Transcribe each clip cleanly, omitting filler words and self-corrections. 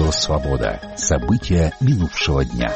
Радио «Свобода». События минувшего дня.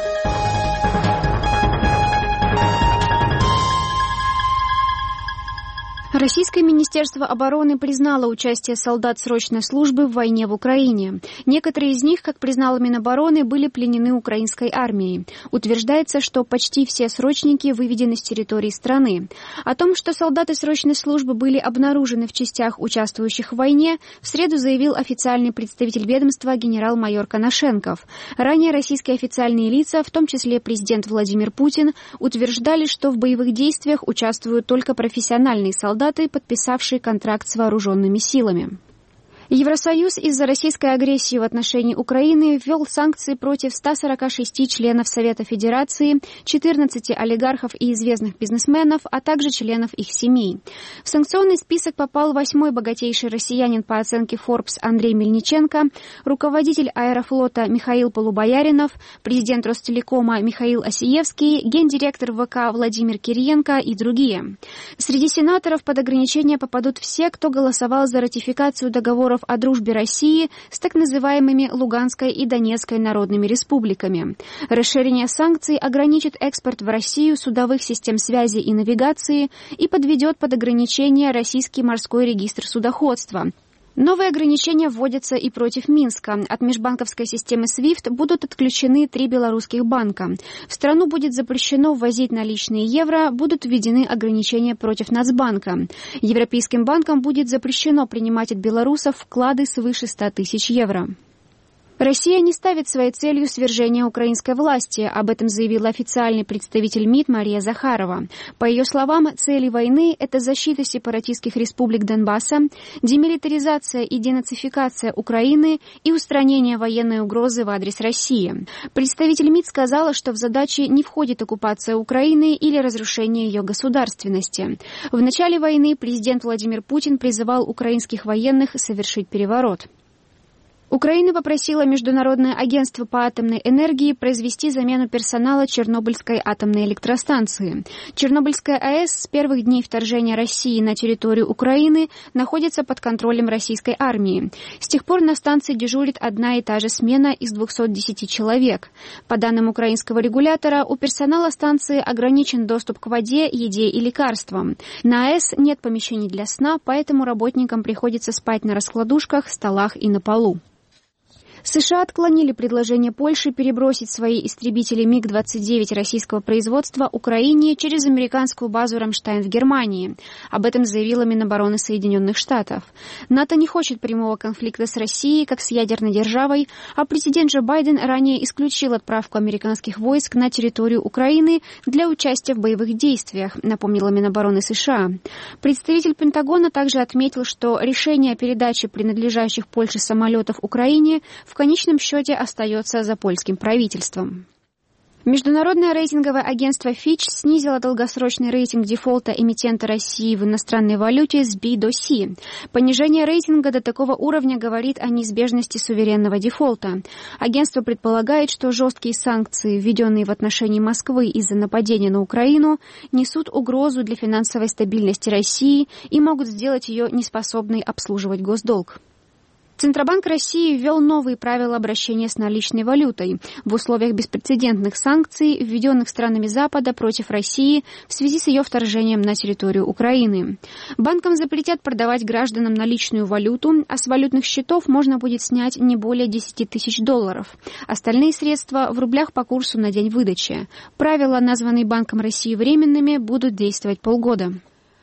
Российское Министерство обороны признало участие солдат срочной службы в войне в Украине. Некоторые из них, как признала Минобороны, были пленены украинской армией. Утверждается, что почти все срочники выведены с территории страны. О том, что солдаты срочной службы были обнаружены в частях, участвующих в войне, в среду заявил официальный представитель ведомства генерал-майор Коношенков. Ранее российские официальные лица, в том числе президент Владимир Путин, утверждали, что в боевых действиях участвуют только профессиональные солдаты, подписавшие контракт с вооруженными силами. Евросоюз из-за российской агрессии в отношении Украины ввел санкции против 146 членов Совета Федерации, 14 олигархов и известных бизнесменов, а также членов их семей. В санкционный список попал 8-й богатейший россиянин по оценке Forbes Андрей Мельниченко, руководитель Аэрофлота Михаил Полубояринов, президент Ростелекома Михаил Осиевский, гендиректор ВК Владимир Кириенко и другие. Среди сенаторов под ограничения попадут все, кто голосовал за ратификацию договоров о дружбе России с так называемыми Луганской и Донецкой народными республиками. Расширение санкций ограничит экспорт в Россию судовых систем связи и навигации и подведет под ограничение российский морской регистр судоходства. Новые ограничения вводятся и против Минска. От межбанковской системы SWIFT будут отключены 3 белорусских банка. В страну будет запрещено ввозить наличные евро, будут введены ограничения против Нацбанка. Европейским банкам будет запрещено принимать от белорусов вклады свыше 100 тысяч евро. Россия не ставит своей целью свержения украинской власти, об этом заявила официальный представитель МИД Мария Захарова. По ее словам, цели войны – это защита сепаратистских республик Донбасса, демилитаризация и денацификация Украины и устранение военной угрозы в адрес России. Представитель МИД сказала, что в задачи не входит оккупация Украины или разрушение ее государственности. В начале войны президент Владимир Путин призывал украинских военных совершить переворот. Украина попросила Международное агентство по атомной энергии произвести замену персонала Чернобыльской атомной электростанции. Чернобыльская АЭС с первых дней вторжения России на территорию Украины находится под контролем российской армии. С тех пор на станции дежурит одна и та же смена из 210 человек. По данным украинского регулятора, у персонала станции ограничен доступ к воде, еде и лекарствам. На АЭС нет помещений для сна, поэтому работникам приходится спать на раскладушках, столах и на полу. США отклонили предложение Польши перебросить свои истребители МиГ-29 российского производства Украине через американскую базу «Рамштайн» в Германии. Об этом заявила Минобороны Соединенных Штатов. НАТО не хочет прямого конфликта с Россией, как с ядерной державой, а президент Джо Байден ранее исключил отправку американских войск на территорию Украины для участия в боевых действиях, напомнила Минобороны США. Представитель Пентагона также отметил, что решение о передаче принадлежащих Польше самолетов Украине в конечном счете остается за польским правительством. Международное рейтинговое агентство Fitch снизило долгосрочный рейтинг дефолта эмитента России в иностранной валюте с B до C. Понижение рейтинга до такого уровня говорит о неизбежности суверенного дефолта. Агентство предполагает, что жесткие санкции, введенные в отношении Москвы из-за нападения на Украину, несут угрозу для финансовой стабильности России и могут сделать ее неспособной обслуживать госдолг. Центробанк России ввел новые правила обращения с наличной валютой в условиях беспрецедентных санкций, введенных странами Запада против России в связи с ее вторжением на территорию Украины. Банкам запретят продавать гражданам наличную валюту, а с валютных счетов можно будет снять не более 10 тысяч долларов. Остальные средства в рублях по курсу на день выдачи. Правила, названные Банком России временными, будут действовать полгода.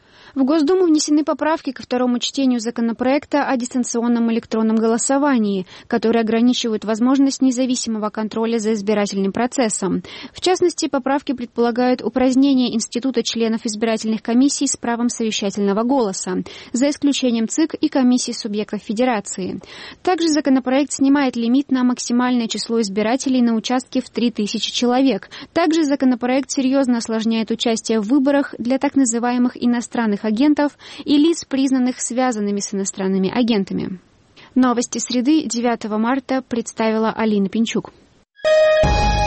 В Госдуму внесены поправки ко второму чтению законопроекта о дистанционном электронном голосовании, которые ограничивают возможность независимого контроля за избирательным процессом. В частности, поправки предполагают упразднение института членов избирательных комиссий с правом совещательного голоса, за исключением ЦИК и комиссий субъектов Федерации. Также законопроект снимает лимит на максимальное число избирателей на участке в 3000 человек. Также законопроект серьезно осложняет участие в выборах для так называемых иностранных агентов и лиц, признанных связанными с иностранными агентами. Новости среды 9 марта представила Алина Пинчук.